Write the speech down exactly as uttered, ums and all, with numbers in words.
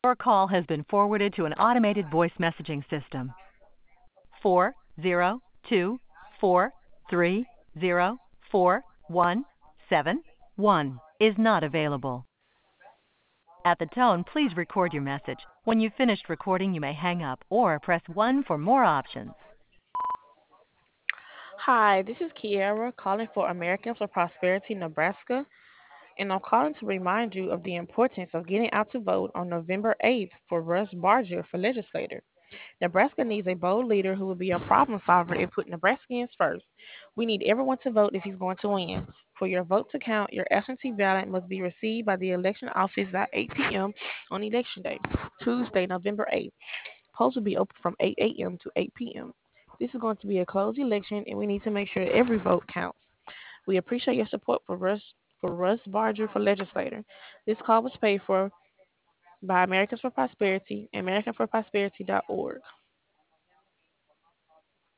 Your call has been forwarded to an automated voice messaging system. Four zero two four three zero four one seven one is not available. At the tone, please record your message. When you've finished recording, you may hang up or press one for more options. Hi, this is Kiara calling for Americans for Prosperity, Nebraska, and I'm calling to remind you of the importance of getting out to vote on November eighth for Russ Barger for legislator. Nebraska needs a bold leader who will be a problem solver and put Nebraskans first. We need everyone to vote if he's going to win. For your vote to count, your absentee ballot must be received by the election office at eight p.m. on election day, Tuesday, November eighth. Polls will be open from eight a.m. to eight p.m. This is going to be a closed election, and we need to make sure every vote counts. We appreciate your support for Russ for Russ Barger for legislator. This call was paid for by Americans for Prosperity, american for prosperity dot org.